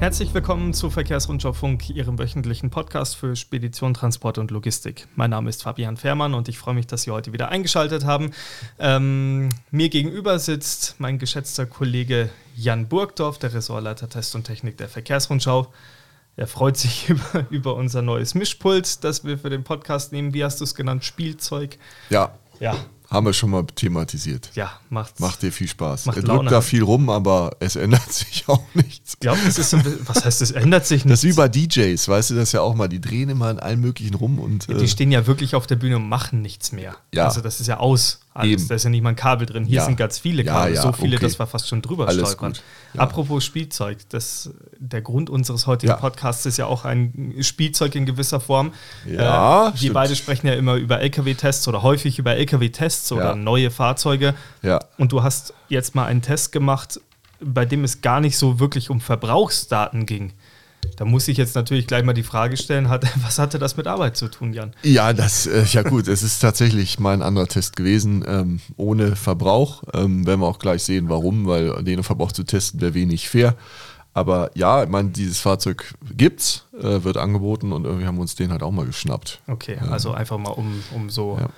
Herzlich willkommen zu Verkehrsrundschau Funk, Ihrem wöchentlichen Podcast für Spedition, Transport und Logistik. Mein Name ist Fabian Fährmann und ich freue mich, dass Sie heute wieder eingeschaltet haben. Mir gegenüber sitzt mein geschätzter Kollege Jan Burgdorf, der Ressortleiter Test und Technik der Verkehrsrundschau. Er freut sich über unser neues Mischpult, das wir für den Podcast nehmen. Wie hast du es genannt? Spielzeug? Ja. Ja. Haben wir schon mal thematisiert. Ja, macht dir viel Spaß. Macht Er drückt Laune. da viel rum, aber es ändert sich auch nichts. Ich glaube, das ist so was heißt, es ändert sich nichts? Das ist wie bei DJs, weißt du das ja auch mal. Die drehen immer in allen möglichen rum und. Die stehen ja wirklich auf der Bühne und machen nichts mehr. Ja. Also das ist ja aus alles. Eben. Da ist ja nicht mal ein Kabel drin. Hier Ja. sind ganz viele Kabel, Ja, so viele, okay. dass wir fast schon drüber Alles stolpern. gut. Ja. Apropos Spielzeug, der Grund unseres heutigen Ja. Podcasts ist ja auch ein Spielzeug in gewisser Form. Ja, wir stimmt. beide sprechen ja immer über LKW-Tests oder häufig über LKW-Tests oder Ja. neue Fahrzeuge. Ja. Und du hast jetzt mal einen Test gemacht, bei dem es gar nicht so wirklich um Verbrauchsdaten ging. Da muss ich jetzt natürlich gleich mal die Frage stellen, was hatte das mit Arbeit zu tun, Jan? Ja, ja gut, es ist tatsächlich mal ein anderer Test gewesen, ohne Verbrauch. Werden wir auch gleich sehen, warum, weil den Verbrauch zu testen wäre wenig fair. Aber ja, ich meine, dieses Fahrzeug gibt's, wird angeboten und irgendwie haben wir uns den halt auch mal geschnappt. Okay, also einfach mal um so Ja.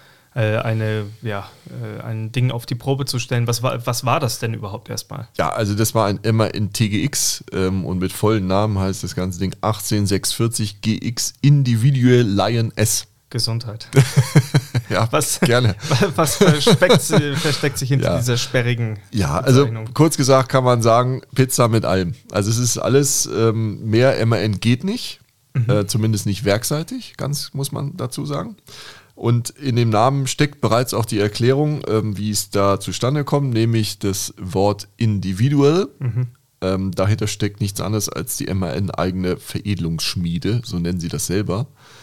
ein Ding auf die Probe zu stellen. Was war das denn überhaupt erstmal? Ja, also das war ein MAN TGX und mit vollen Namen heißt das ganze Ding 18640 GX Individual Lion S. Gesundheit. Ja, Was, gerne. was versteckt sich hinter Ja. dieser sperrigen Ja, also Bezeichnung? kurz gesagt kann man sagen, Pizza mit allem. Also es ist alles, mehr MAN geht nicht, zumindest nicht werkseitig, ganz muss man dazu sagen. Und in dem Namen steckt bereits auch die Erklärung, wie es da zustande kommt, nämlich das Wort Individual. Dahinter steckt nichts anderes als die MAN-eigene Veredelungsschmiede, so nennen sie das selber,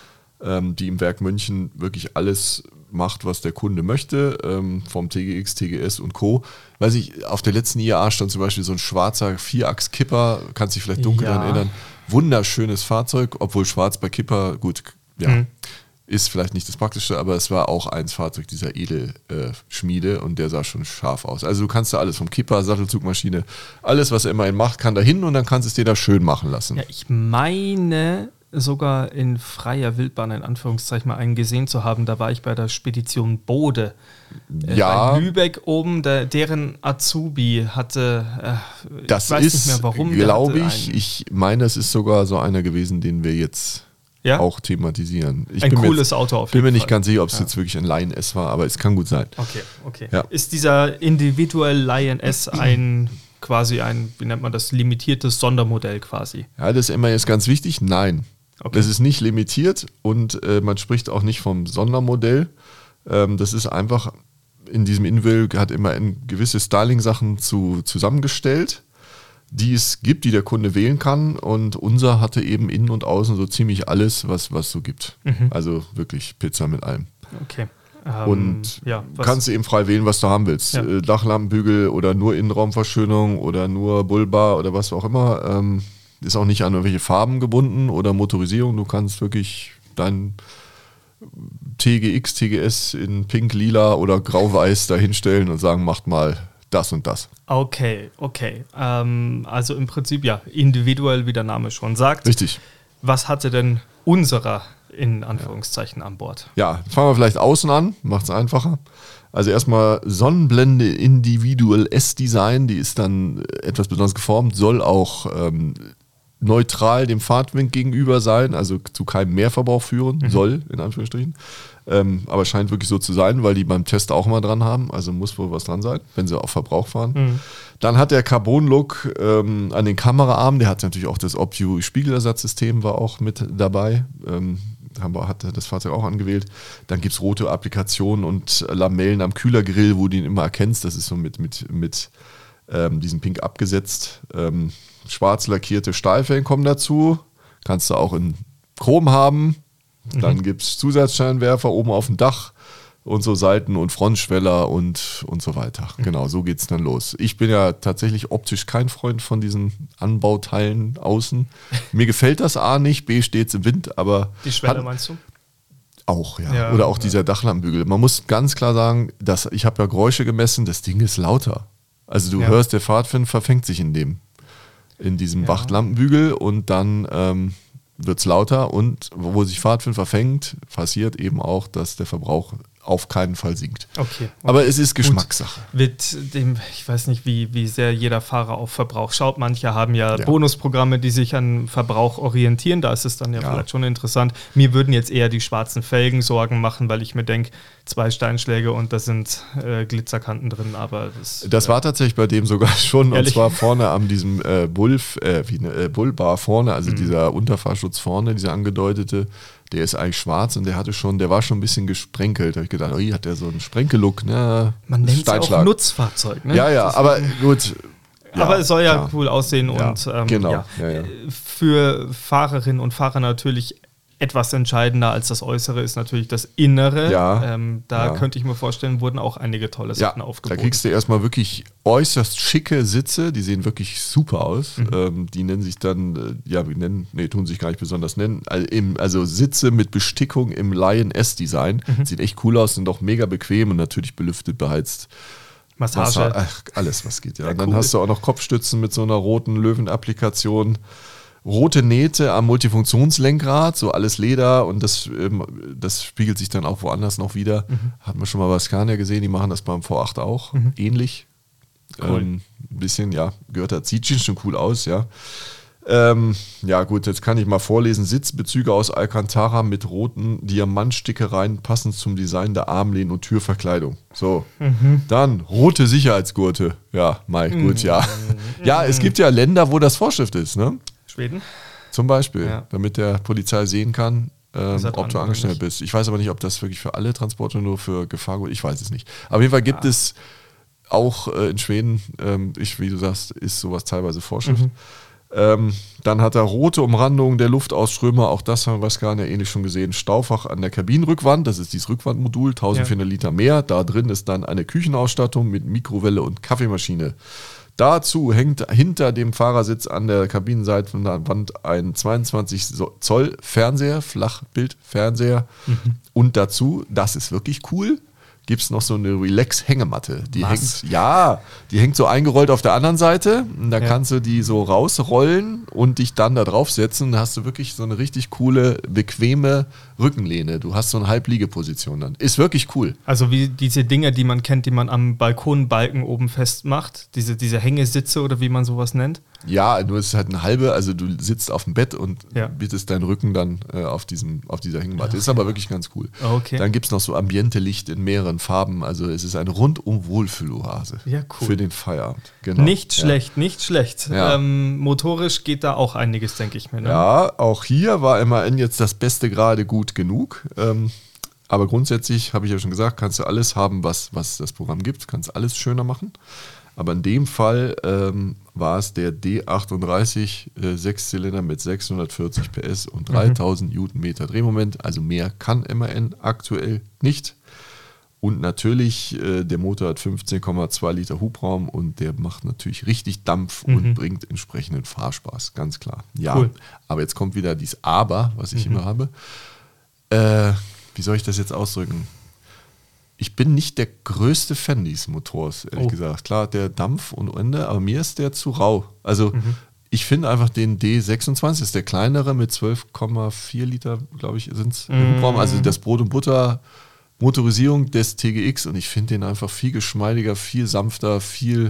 die im Werk München wirklich alles macht, was der Kunde möchte, vom TGX, TGS und Co. Weiß ich, auf der letzten IAA stand zum Beispiel so ein schwarzer Vierachs-Kipper, kannst dich vielleicht dunkel Ja. daran erinnern. Wunderschönes Fahrzeug, obwohl schwarz bei Kipper, gut, ja, ist vielleicht nicht das Praktischste, aber es war auch eins Fahrzeug dieser Edelschmiede und der sah schon scharf aus. Also du kannst da alles vom Kipper, Sattelzugmaschine, alles, was er immerhin macht, kann da hin und dann kannst du es dir da schön machen lassen. Ja, ich meine sogar in freier Wildbahn, in Anführungszeichen, mal einen gesehen zu haben. Da war ich bei der Spedition Bode. Ja. Bei Lübeck oben, deren Azubi hatte, Das ich weiß ist, nicht mehr warum. der glaube hatte ich, einen- ich meine, es ist sogar so einer gewesen, den wir jetzt Ja? auch thematisieren. Ich Ein bin mir cooles jetzt, Auto auf bin jeden mir nicht Fall. ganz sicher, ob es jetzt wirklich ein Lion S war, aber es kann gut sein. Okay. Ja. Ist dieser Individual Lion S quasi ein, wie nennt man das, limitiertes Sondermodell quasi? Ja, das ist immer jetzt ganz wichtig. Nein, Okay. das ist nicht limitiert und man spricht auch nicht vom Sondermodell. Das ist einfach, in diesem Inval hat immer gewisse Styling-Sachen zusammengestellt, die es gibt, die der Kunde wählen kann. Und unser hatte eben innen und außen so ziemlich alles, was so gibt. Also wirklich Pizza mit allem. Okay. Und ja, kannst du eben frei wählen, was du haben willst. Ja. Dachlampenbügel oder nur Innenraumverschönung oder nur Bullbar oder was auch immer. Ist auch nicht an irgendwelche Farben gebunden oder Motorisierung. Du kannst wirklich dein TGX, TGS in pink, lila oder grau-weiß da hinstellen und sagen, macht mal das und das. Okay. Also im Prinzip ja, individuell, wie der Name schon sagt. Richtig. Was hatte denn unserer in Anführungszeichen an Bord? Ja, fangen wir vielleicht außen an, macht es einfacher. Also erstmal Sonnenblende Individual S-Design, die ist dann etwas besonders geformt, soll auch neutral dem Fahrtwind gegenüber sein, also zu keinem Mehrverbrauch führen, soll, in Anführungsstrichen. Aber scheint wirklich so zu sein, weil die beim Test auch mal dran haben, also muss wohl was dran sein, wenn sie auf Verbrauch fahren. Dann hat der Carbon-Look an den Kameraarmen, der hat natürlich auch das OpView-Spiegelersatzsystem war auch mit dabei, hat das Fahrzeug auch angewählt. Dann gibt es rote Applikationen und Lamellen am Kühlergrill, wo du ihn immer erkennst, das ist so mit diesem Pink abgesetzt. Schwarz lackierte Stahlfelgen kommen dazu, kannst du auch in Chrom haben. Dann gibt es Zusatzscheinwerfer oben auf dem Dach und so Seiten- und Frontschweller und so weiter. Genau, so geht es dann los. Ich bin ja tatsächlich optisch kein Freund von diesen Anbauteilen außen. Mir gefällt das A nicht, B steht es im Wind, aber... Die Schwelle meinst du? Auch, ja. Ja, Oder auch ja. dieser Dachlampenbügel. Man muss ganz klar sagen, ich habe ja Geräusche gemessen, das Ding ist lauter. Also du Ja. hörst, der Fahrtwind verfängt sich in dem in diesem Wachtlampenbügel und dann wird es lauter und wo sich Pfadfinder verfängt, passiert eben auch, dass der Verbrauch auf keinen Fall sinkt. Okay. Aber es ist Geschmackssache. Ich weiß nicht, wie sehr jeder Fahrer auf Verbrauch schaut. Manche haben ja Bonusprogramme, die sich an Verbrauch orientieren. Da ist es dann vielleicht schon interessant. Mir würden jetzt eher die schwarzen Felgen Sorgen machen, weil ich mir denke, 2 Steinschläge und da sind Glitzerkanten drin. Aber das war tatsächlich bei dem sogar schon. Ehrlich? Und zwar vorne an diesem Bullbar vorne, also dieser Unterfahrschutz vorne, dieser angedeutete. Der ist eigentlich schwarz und der war schon ein bisschen gesprenkelt. Da habe ich gedacht, hat der so einen Sprenkel-Look, ne? Man nennt es auch Nutzfahrzeug, ne? Ja, aber gut. Aber es soll ja cool aussehen und genau. Für Fahrerinnen und Fahrer natürlich etwas entscheidender als das Äußere ist natürlich das Innere. Könnte ich mir vorstellen, wurden auch einige tolle Sachen aufgeboten. Da kriegst du erstmal wirklich äußerst schicke Sitze, die sehen wirklich super aus. Die nennen sich dann, tun sich gar nicht besonders nennen, also Sitze mit Bestickung im Lion S-Design. Sieht echt cool aus, sind auch mega bequem und natürlich belüftet, beheizt. Massage. Alles, was geht. Ja. Und dann hast du auch noch Kopfstützen mit so einer roten Löwen-Applikation. Rote Nähte am Multifunktionslenkrad, so alles Leder und das spiegelt sich dann auch woanders noch wieder. Hat man schon mal bei Scania gesehen, die machen das beim V8 auch, ähnlich. Cool. Ein bisschen, gehört da, sieht schon cool aus, ja. Gut, jetzt kann ich mal vorlesen. Sitzbezüge aus Alcantara mit roten Diamantstickereien passend zum Design der Armlehnen und Türverkleidung. So, dann rote Sicherheitsgurte. Ja, gut, ja. Ja, es gibt ja Länder, wo das Vorschrift ist, ne? Schweden? Zum Beispiel, damit der Polizei sehen kann, ob du angestellt bist. Ich weiß aber nicht, ob das wirklich für alle Transporte nur für Gefahrgut, ich weiß es nicht. Auf jeden Fall gibt es auch in Schweden, wie du sagst, ist sowas teilweise Vorschrift. Dann hat er rote Umrandung der Luftausströmer, auch das haben wir Scania ähnlich schon gesehen. Staufach an der Kabinenrückwand, das ist dieses Rückwandmodul, 1400 Liter mehr. Da drin ist dann eine Küchenausstattung mit Mikrowelle und Kaffeemaschine. Dazu hängt hinter dem Fahrersitz an der Kabinenseitenwand ein 22 Zoll Fernseher, Flachbildfernseher. Und dazu, das ist wirklich cool, gibt es noch so eine Relax-Hängematte. Die hängt so eingerollt auf der anderen Seite. Und da kannst du die so rausrollen und dich dann da draufsetzen. Da hast du wirklich so eine richtig coole, bequeme Rückenlehne. Du hast so eine Halbliegeposition dann. Ist wirklich cool. Also wie diese Dinger, die man kennt, die man am Balkonbalken oben festmacht. Diese Hängesitze oder wie man sowas nennt. Ja, nur es ist halt eine halbe, also du sitzt auf dem Bett und bietest deinen Rücken dann auf dieser Hängematte. Ist aber wirklich ganz cool. Okay. Dann gibt es noch so Ambiente-Licht in mehreren Farben. Also es ist eine rundum Wohlfühloase für den Feierabend. Genau. Nicht schlecht. Ja. Motorisch geht da auch einiges, denke ich mir. Ne? Ja, auch hier war MAN jetzt das Beste gerade gut genug. Aber grundsätzlich, habe ich ja schon gesagt, kannst du alles haben, was das Programm gibt. Kannst alles schöner machen. Aber in dem Fall war es der D38 Sechszylinder mit 640 PS und 3000 Newtonmeter Drehmoment. Also mehr kann MAN aktuell nicht. Und natürlich, der Motor hat 15,2 Liter Hubraum und der macht natürlich richtig Dampf und bringt entsprechenden Fahrspaß, ganz klar. Ja, cool. Aber jetzt kommt wieder dieses Aber, was ich immer habe. Wie soll ich das jetzt ausdrücken? Ich bin nicht der größte Fan dieses Motors, ehrlich gesagt. Klar, der Dampf und Ende, aber mir ist der zu rau. Also ich finde einfach den D26, das ist der kleinere mit 12,4 Liter, glaube ich, sind es im Hubraum. Also das Brot- und Butter-Motorisierung des TGX und ich finde den einfach viel geschmeidiger, viel sanfter, viel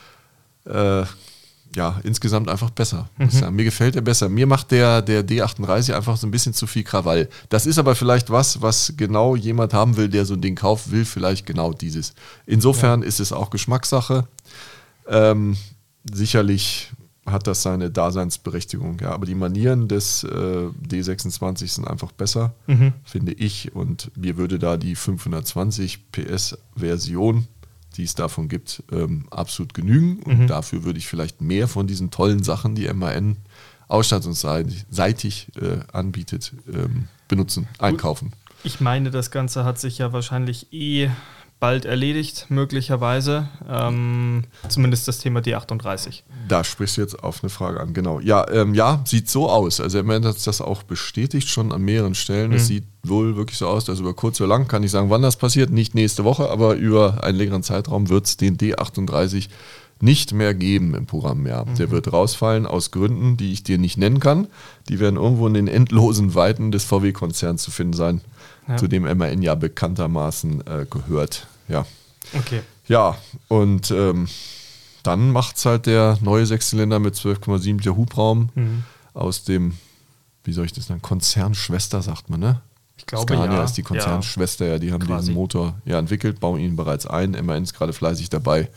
insgesamt einfach besser. Mir gefällt der besser. Mir macht der D38 einfach so ein bisschen zu viel Krawall. Das ist aber vielleicht was genau jemand haben will, der so ein Ding kauft, will vielleicht genau dieses. Insofern ist es auch Geschmackssache. Sicherlich hat das seine Daseinsberechtigung. Ja, aber die Manieren des D26 sind einfach besser, finde ich. Und mir würde da die 520 PS Version, die es davon gibt, absolut genügen. Und dafür würde ich vielleicht mehr von diesen tollen Sachen, die MAN ausstattungsseitig anbietet, benutzen, einkaufen. Ich meine, das Ganze hat sich ja wahrscheinlich bald erledigt, möglicherweise. Zumindest das Thema D38. Da sprichst du jetzt auf eine Frage an, genau. Ja, sieht so aus. Also MAN hat das auch bestätigt, schon an mehreren Stellen. Es sieht wohl wirklich so aus, dass über kurz oder lang, kann ich sagen, wann das passiert, nicht nächste Woche, aber über einen längeren Zeitraum wird es den D38 nicht mehr geben im Programm. Ja. Der wird rausfallen aus Gründen, die ich dir nicht nennen kann. Die werden irgendwo in den endlosen Weiten des VW-Konzerns zu finden sein, zu dem MAN ja bekanntermaßen gehört. Ja. Okay. Ja, und dann macht es halt der neue Sechszylinder mit 12,7 Liter Hubraum aus dem, wie soll ich das nennen, Konzernschwester, sagt man, ne? Ich glaube, Scania ist die Konzernschwester, ja, die haben quasi diesen Motor ja entwickelt, bauen ihn bereits ein. MAN ist gerade fleißig dabei,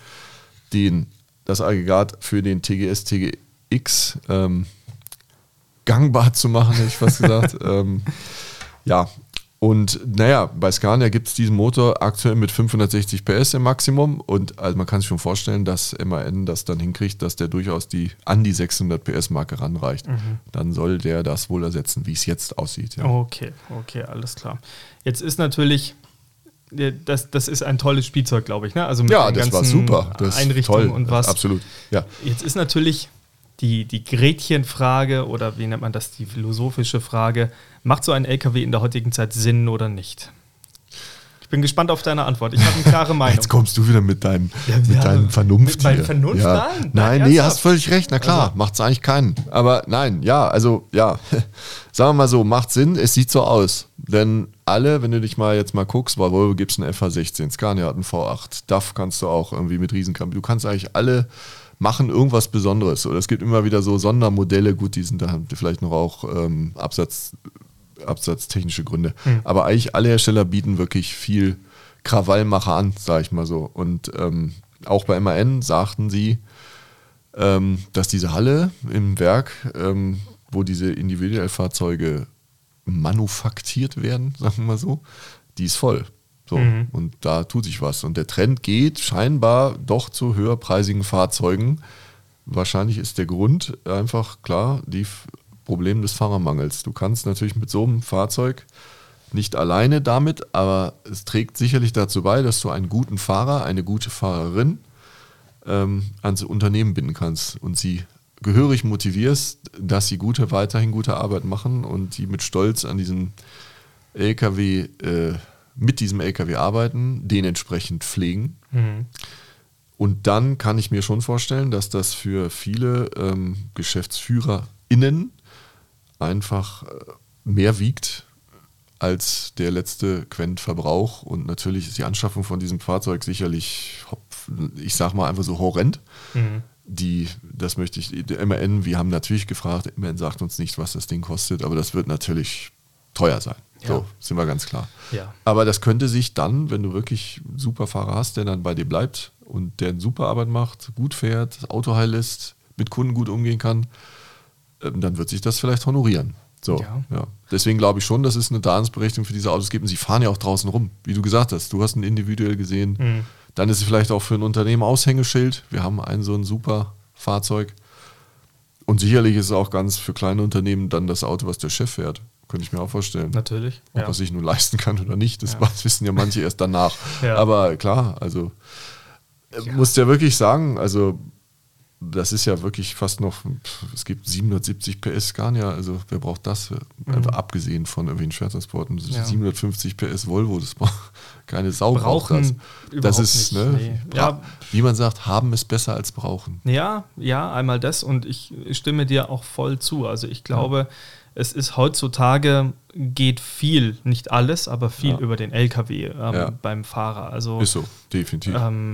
das Aggregat für den TGS, TGX gangbar zu machen, hätte ich fast gesagt. Ja, und naja, bei Scania gibt es diesen Motor aktuell mit 560 PS im Maximum und also man kann sich schon vorstellen, dass MAN das dann hinkriegt, dass der durchaus an die 600 PS-Marke ranreicht. Dann soll der das wohl ersetzen, wie es jetzt aussieht. Ja. Okay, alles klar. Jetzt ist natürlich, das ist ein tolles Spielzeug, glaube ich, ne? Also mit den das ganzen war super. Das Einrichtungen toll. und was. Absolut, ja. Jetzt ist natürlich die Gretchenfrage oder wie nennt man das, die philosophische Frage, macht so ein LKW in der heutigen Zeit Sinn oder nicht? Ich bin gespannt auf deine Antwort. Ich habe eine klare Meinung. Jetzt kommst du wieder mit deinem Vernunft. Mit meiner hier. Vernunft? Ja. Nein, hast völlig recht. Na klar, macht es eigentlich keinen. Aber nein, sagen wir mal so, macht Sinn, es sieht so aus. Denn alle, wenn du dich jetzt mal guckst, bei Volvo gibt es einen FH16, Scania hat einen V8, DAF kannst du auch irgendwie mit Riesenkamp. Du kannst eigentlich alle machen irgendwas Besonderes. Oder es gibt immer wieder so Sondermodelle, gut, die sind da vielleicht noch auch absatztechnische Gründe. Aber eigentlich alle Hersteller bieten wirklich viel Krawallmacher an, sage ich mal so. Und auch bei MAN sagten sie, dass diese Halle im Werk, wo diese Individuellfahrzeuge manufaktiert werden, sagen wir mal so, die ist voll. So, und da tut sich was. Und der Trend geht scheinbar doch zu höherpreisigen Fahrzeugen. Wahrscheinlich ist der Grund einfach klar, die Problem des Fahrermangels. Du kannst natürlich mit so einem Fahrzeug nicht alleine damit, aber es trägt sicherlich dazu bei, dass du einen guten Fahrer, eine gute Fahrerin ans Unternehmen binden kannst und sie gehörig motivierst, dass sie weiterhin gute Arbeit machen und die mit Stolz an diesem LKW mit diesem LKW arbeiten, den entsprechend pflegen. Und dann kann ich mir schon vorstellen, dass das für viele GeschäftsführerInnen einfach mehr wiegt als der letzte Quentverbrauch. Und natürlich ist die Anschaffung von diesem Fahrzeug sicherlich, ich sag mal einfach so horrend. Das möchte ich, MAN, wir haben natürlich gefragt, MAN sagt uns nicht, was das Ding kostet, aber das wird natürlich teuer sein. So, sind wir ganz klar. Ja. Aber das könnte sich dann, wenn du wirklich einen super Fahrer hast, der dann bei dir bleibt und der eine super Arbeit macht, gut fährt, das Auto heil ist, mit Kunden gut umgehen kann, dann wird sich das vielleicht honorieren. So, ja. Deswegen glaube ich schon, dass es eine Daseinsberechtigung für diese Autos gibt und sie fahren ja auch draußen rum, wie du gesagt hast. Du hast ihn individuell gesehen. Dann ist es vielleicht auch für ein Unternehmen Aushängeschild. Wir haben so ein super Fahrzeug. Und sicherlich ist es auch ganz für kleine Unternehmen dann das Auto, was der Chef fährt. Könnte ich mir auch vorstellen. Natürlich. Ob er sich nun leisten kann oder nicht, das wissen ja manche erst danach. Ja. Aber klar, also musst ja wirklich sagen, also das ist ja wirklich fast noch, es gibt 770 PS Scania, also wer braucht das? Einfach abgesehen von irgendwelchen Schwertransporten. 750 PS Volvo, das braucht keine Sau. Brauchen das ist, nicht, ne? Ja, wie man sagt, haben ist besser als brauchen. Ja, einmal das und ich stimme dir auch voll zu. Also ich glaube, es ist heutzutage, geht viel, nicht alles, aber viel über den LKW beim Fahrer. Also, ist so, definitiv.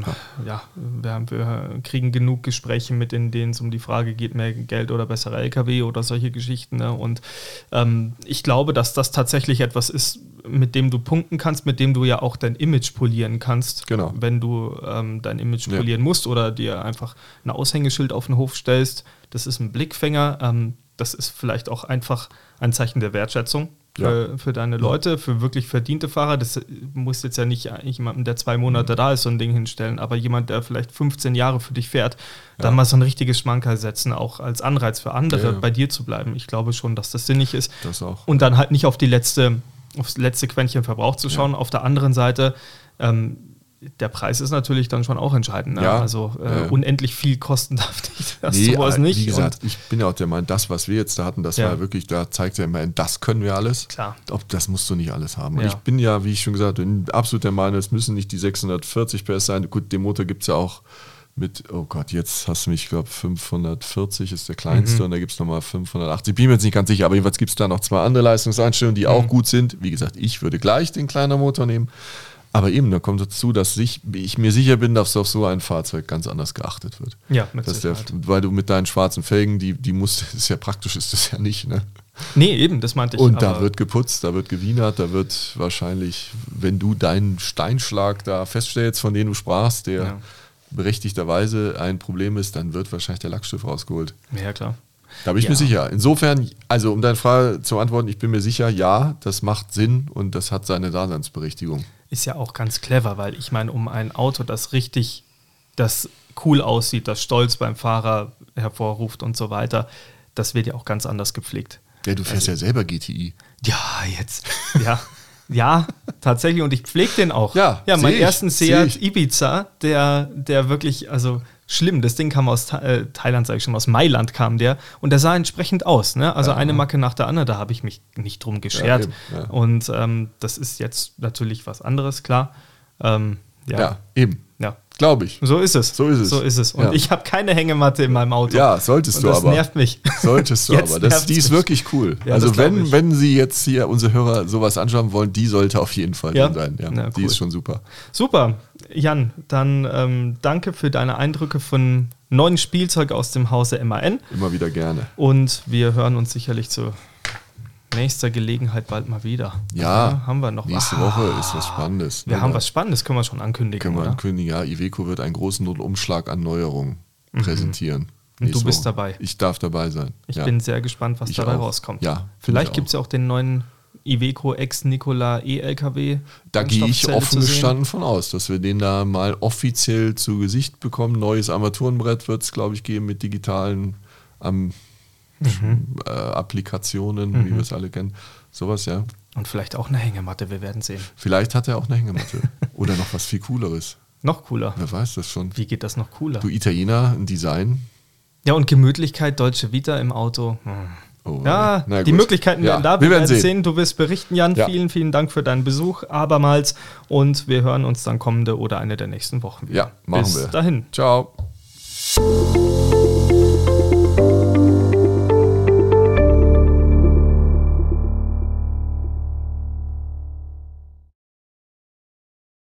Wir kriegen genug Gespräche mit, in denen es um die Frage geht, mehr Geld oder bessere LKW oder solche Geschichten. Ne? Und ich glaube, dass das tatsächlich etwas ist, mit dem du punkten kannst, mit dem du ja auch dein Image polieren kannst, wenn du dein Image polieren musst oder dir einfach ein Aushängeschild auf den Hof stellst. Das ist ein Blickfänger. Das ist vielleicht auch einfach ein Zeichen der Wertschätzung für deine Leute, für wirklich verdiente Fahrer. Das muss jetzt ja nicht jemandem, der 2 Monate da ist, so ein Ding hinstellen, aber jemand, der vielleicht 15 Jahre für dich fährt, dann mal so ein richtiges Schmankerl setzen, auch als Anreiz für andere bei dir zu bleiben. Ich glaube schon, dass das sinnig ist. Das auch. Und dann halt nicht aufs letzte Quäntchen Verbrauch zu schauen. Auf der anderen Seite, der Preis ist natürlich dann schon auch entscheidend. Ne? Also unendlich viel kosten darf sowas nicht. Wie gesagt, ich bin ja auch der Meinung, das, was wir jetzt da hatten, das war wirklich, da zeigt ja immer, das können wir alles. Klar. Das musst du nicht alles haben. Und ich bin ja, wie ich schon gesagt habe, absolut der Meinung, es müssen nicht die 640 PS sein. Gut, den Motor gibt es ja auch mit, oh Gott, jetzt hast du mich, ich glaube 540 ist der kleinste und da gibt es nochmal 580. Bin mir jetzt nicht ganz sicher, aber jedenfalls gibt es da noch 2 andere Leistungseinstellungen, die auch gut sind. Wie gesagt, ich würde gleich den kleinen Motor nehmen. Aber eben, da kommt dazu, dass ich mir sicher bin, dass auf so ein Fahrzeug ganz anders geachtet wird. Ja, mit Sicherheit. Weil du mit deinen schwarzen Felgen, die musst, das ist ja praktisch, ist das ja nicht, ne? Nee, eben, das meinte ich. Und da wird geputzt, da wird gewienert, da wird wahrscheinlich, wenn du deinen Steinschlag da feststellst, von dem du sprachst, der berechtigterweise ein Problem ist, dann wird wahrscheinlich der Lackstift rausgeholt. Ja, klar. Da bin ich mir sicher. Insofern, also um deine Frage zu antworten, ich bin mir sicher, ja, das macht Sinn und das hat seine Daseinsberechtigung. Ist ja auch ganz clever, weil ich meine, um ein Auto, das cool aussieht, das Stolz beim Fahrer hervorruft und so weiter, das wird ja auch ganz anders gepflegt. Ja, du fährst ja selber GTI. Ja, jetzt. Ja, tatsächlich. Und ich pflege den auch. Ja, meinen ersten Seat Ibiza, der wirklich, also schlimm, das Ding kam aus Thailand, sage ich schon, aus Mailand kam der. Und der sah entsprechend aus. Ne? Also eine Macke nach der anderen, da habe ich mich nicht drum geschert. Ja, eben. Und das ist jetzt natürlich was anderes, klar. Ja, eben. Ja. Glaube ich. So ist es. Und ich habe keine Hängematte in meinem Auto. Ja, solltest du aber. Das nervt mich. Solltest du aber. Die ist wirklich cool. Ja, also wenn Sie jetzt hier unsere Hörer sowas anschauen wollen, die sollte auf jeden Fall drin sein. Ja, die ist schon super. Super. Jan, dann danke für deine Eindrücke von neuen Spielzeug aus dem Hause MAN. Immer wieder gerne. Und wir hören uns sicherlich zu nächster Gelegenheit bald mal wieder. Ja, haben wir noch nächste Woche ist was Spannendes. Wir haben was Spannendes, können wir schon ankündigen. Ja. Iveco wird einen großen Umschlag an Neuerungen präsentieren. Und du bist dabei. Ich darf dabei sein. Ich bin sehr gespannt, was dabei rauskommt. Ja, vielleicht gibt es ja auch den neuen Iveco ex-Nikola E-LKW. Da gehe ich offen gestanden von aus, dass wir den da mal offiziell zu Gesicht bekommen. Neues Armaturenbrett wird es, glaube ich, geben mit digitalen Applikationen, wie wir es alle kennen. Sowas, ja. Und vielleicht auch eine Hängematte, wir werden sehen. Vielleicht hat er auch eine Hängematte. Oder noch was viel Cooleres. Noch cooler. Wer weiß das schon. Wie geht das noch cooler? Du Italiener, ein Design. Ja, und Gemütlichkeit, Deutsche Vita im Auto. Oh, ja, die Möglichkeiten werden da. Wir werden sehen. Du wirst berichten, Jan. Ja. Vielen, vielen Dank für deinen Besuch abermals. Und wir hören uns dann kommende oder eine der nächsten Wochen wieder. Ja, machen wir. Bis dahin. Ciao.